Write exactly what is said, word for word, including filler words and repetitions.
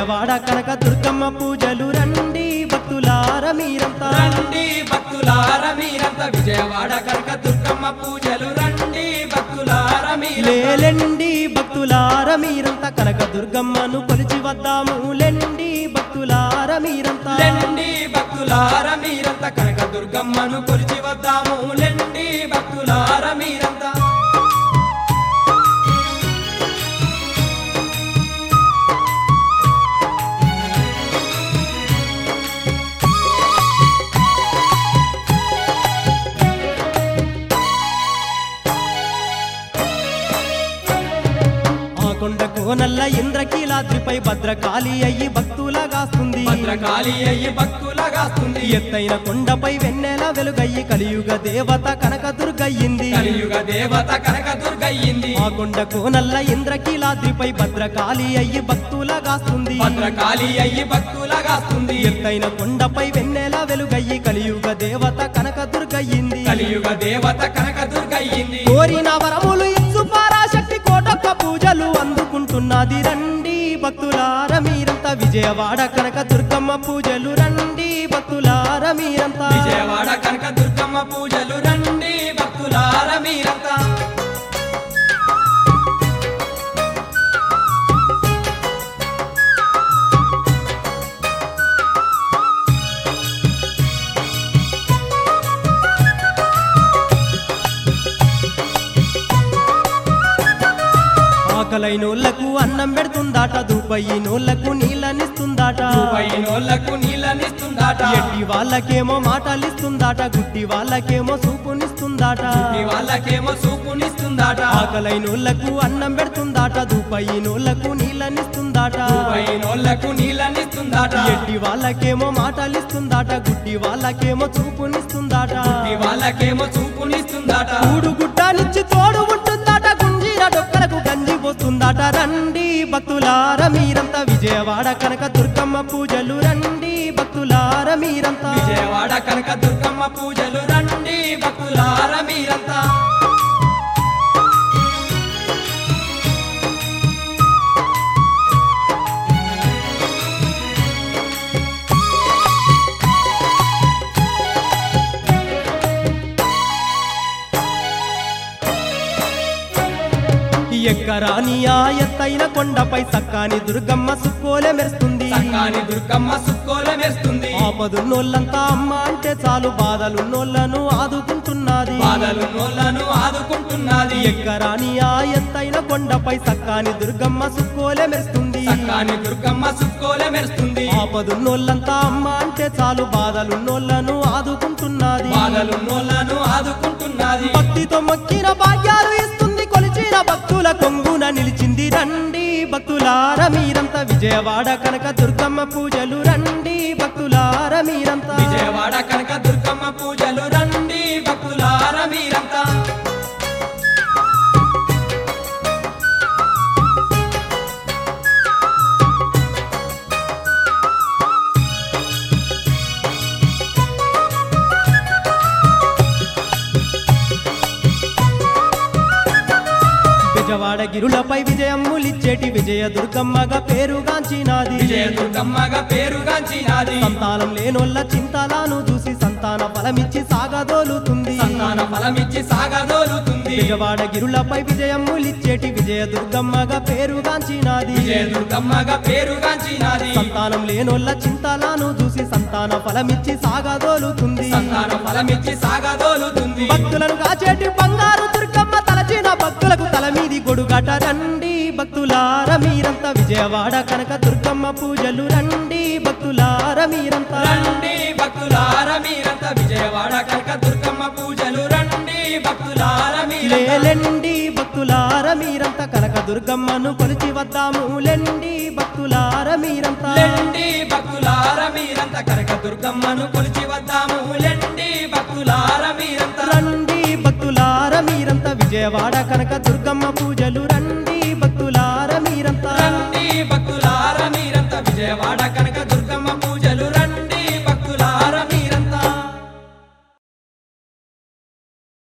విజయవాడ కనక దుర్గమ్మ పూజలు రండి భక్తులార మీరంతా రండి భక్తులార మీరంతా విజయవాడ కనక దుర్గమ్మ పూజలు రండి భక్తులార లేలండి భక్తులార మీరంతా కనక దుర్గమ్మను కొలిచి వద్దాము లెండి భక్తులార మీరంతా లెండి భక్తులార మీరంతా కనక దుర్గమ్మను కొలిచి వద్దాము లెండి భక్తులార మీరంతా కొండ కోనల్ల ఇంద్రకీలాద్రిపై భద్రకాళి అయ్యి భక్తులగాస్తుంది భద్రకాళి అయ్యి భక్తులగాస్తుంది ఎత్తైన కొండపై వెన్నెల వెలుగయ్యి కలియుగ దేవత కనక దుర్గయ్యింది కలియుగ దేవత కనక దుర్గయ్యింది ఆ కొండ కోనల్ల ఇంద్రకీలాద్రిపై భద్రకాళి అయ్యి భక్తులగాస్తుంది భద్రకాళి అయ్యి భక్తులగాస్తుంది ఎత్తైన కొండపై వెన్నెల వెలుగయ్యి కలియుగ దేవత కనక దుర్గయ్యింది కలియుగ దేవత కనక దుర్గయ్యింది కోరిన వరములు ఇచ్చు పరాశక్తి కోటొక్క పూజలు అందుకుంటున్నది రండి భక్తులార మీరంతా విజయవాడ కనక దుర్గమ్మ పూజలు రండి భక్తులార మీరంతా విజయవాడ కనక దుర్గమ్మ పూజలు రండి భక్తులార మీరంతా ఆకలైనోళ్లకు అన్నం పెడుతుందాట దూపయ్యినోళ్లకు నీళ్ళనిస్తుందాట దూపయ్యినోళ్లకు నీళ్ళనిస్తుందాట ఎట్టి వాళ్ళకేమో మాటలిస్తుందాట గుట్టి వాళ్ళకేమో సూపునిస్తుందాట గుట్టి వాళ్ళకేమో సూపునిస్తుందాట ఆకలైనోళ్లకు అన్నం పెడుతుందాట దూపయ్యినోళ్లకు నీళ్ళనిస్తుందాట దూపయ్యినోళ్లకు నీళ్ళనిస్తుందాట ఎట్టి వాళ్ళకేమో మాటలిస్తుందాట గుట్టి వాళ్ళకేమో చూపునిస్తుందాట గుట్టి వాళ్ళకేమో చూపునిస్తుందాట కూడు గుడ్డానిచ్చి తోడు ఉంటుందాట గుంజీర డొక్కలకు గంజి పోస్తుందాట రండి భక్తులార మీరంతా విజయవాడ కనక దుర్గమ్మ పూజలు రండి భక్తులార మీరంతా విజయవాడ కనక దుర్గమ్మ పూజలు రండి భక్తులార మీరంతా ఎక్కరాని ఆ ఎత్తైన కొండపై సక్కాని దుర్గమ్మ సుక్కోలే మెరుస్తుంది సక్కాని దుర్గమ్మ సుక్కోలే మెరుస్తుంది ఆపదున్నోళ్ళంతా అమ్మ అంటే చాలు బాధలున్నోళ్ళను ఆదుకుంటున్నది బాధలున్నోళ్ళను ఆదుకుంటున్నది ఎక్కరాని ఆ ఎత్తైన కొండపై సక్కాని దుర్గమ్మ సుక్కోలే మెరుస్తుంది సక్కాని దుర్గమ్మ సుక్కోలే మెరుస్తుంది ఆపదున్నోళ్ళంతా అమ్మ అంటే చాలు బాధలున్నోళ్ళను ఆదుకుంటున్నది బాధలున్నోళ్ళను ఆదుకుంటున్నది భక్తితో మొక్కిన భాగ్యాలు ఇస్తుంది కొలిచిన భక్తుల కొంగున నిలిచింది రండి భక్తులార మీరంతా విజయవాడ కనక దుర్గమ్మ పూజలు రండి భక్తులార మీరంతా విజయవాడ కనక దుర్గమ్మ పూజలు రండి భక్తులార మీరంతా విజయవాడ గిరులపై విజయమ్ములిచ్చేటి విజయ దుర్గమ్మగా పేరుగాంచినాది విజయ దుర్గమ్మగా పేరుగాంచినాది సంతానం లేనోళ్ళ చింతలాను చూసి సంతాన ఫలమిచ్చి సాగదోలుతుంది సంతాన ఫలమిచ్చి సాగదోలుతుంది విజయవాడ గిరులపై విజయమ్ములిచ్చేటి విజయ దుర్గమ్మగా పేరుగాంచినాది విజయ దుర్గమ్మగా పేరుగాంచినాది సంతానం లేనోళ్ళ చింతలాను చూసి సంతాన ఫలమిచ్చి సాగదోలుతుంది సంతాన ఫలమిచ్చి సాగదోలుతుంది భక్తులను కాచేటి బంగారు దుర్గమ్మ తలచిన భక్తులకు తల మీది గొడుగట రండి భక్తులార మీరంతా విజయవాడ కనక దుర్గమ్మ పూజలు రండి భక్తులార మీరంతా రండి భక్తులార మీరంతా విజయవాడ కనక దుర్గమ్మ పూజలు రండి భక్తులార లేలండి భక్తులార మీరంతా కనక దుర్గమ్మను కొలిచి వద్దాము లెండి భక్తులార మీరంతా లెండి భక్తులార మీరంతా కనక దుర్గమ్మను కొలిచి వద్దాము లెండి భక్తులార మీరంతా రండి భక్తులార మీరంతా విజయవాడ కనక దుర్గమ్మ పూజలు రండి భక్తులార మీరంతా రండి భక్తులార మీరంతా విజయవాడ కనక